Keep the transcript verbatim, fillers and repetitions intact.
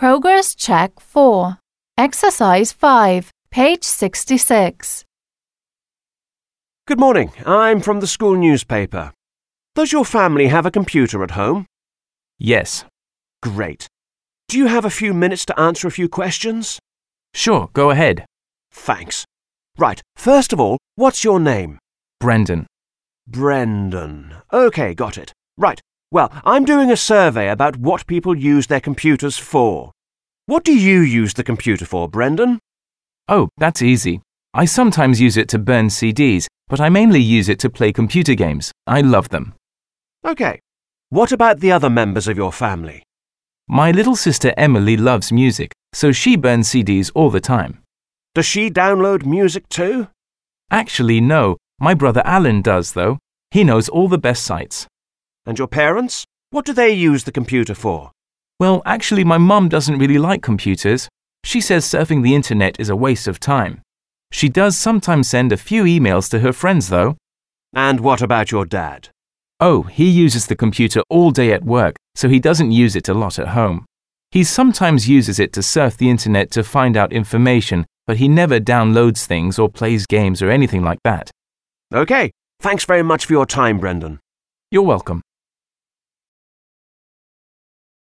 Progress Check four. Exercise five, page sixty-six. Good morning. I'm from the school newspaper. Does your family have a computer at home? Yes. Great. Do you have a few minutes to answer a few questions? Sure, go ahead. Thanks. Right, first of all, what's your name? Brendan. Brendan. OK, got it. Right. Well, I'm doing a survey about what people use their computers for. What do you use the computer for, Brendan? Oh, that's easy. I sometimes use it to burn C Ds, but I mainly use it to play computer games. I love them. OK. What about the other members of your family? My little sister Emily loves music, so she burns C Ds all the time. Does she download music too? Actually, no. My brother Alan does, though. He knows all the best sites. And your parents? What do they use the computer for? Well, actually, my mum doesn't really like computers. She says surfing the internet is a waste of time. She does sometimes send a few emails to her friends, though. And what about your dad? Oh, he uses the computer all day at work, so he doesn't use it a lot at home. He sometimes uses it to surf the internet to find out information, but he never downloads things or plays games or anything like that. OK. Thanks very much for your time, Brendan. You're welcome.